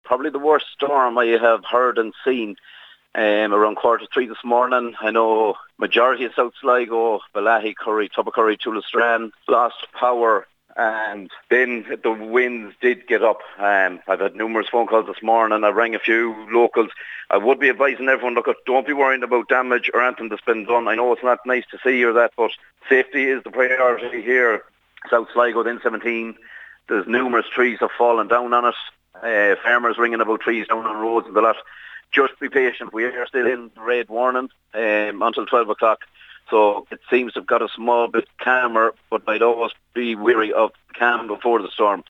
probably the worst storm I have heard and seen. Around 3:15 this morning, I know majority of South Sligo, Balahi, Curry, Tubbercurry, Tulistran lost power, and then the winds did get up. I've had numerous phone calls this morning. I rang a few locals. I would be advising everyone, look, don't be worrying about damage or anything that's been done. I know it's not nice to see or that, but safety is the priority here. South Sligo, then 17. There's numerous trees have fallen down on it. Farmers ringing about trees down on roads and the lot. Just be patient. We are still in red warning until 12 o'clock. So it seems to have got a small bit calmer, but I'd always be wary of calm before the storm.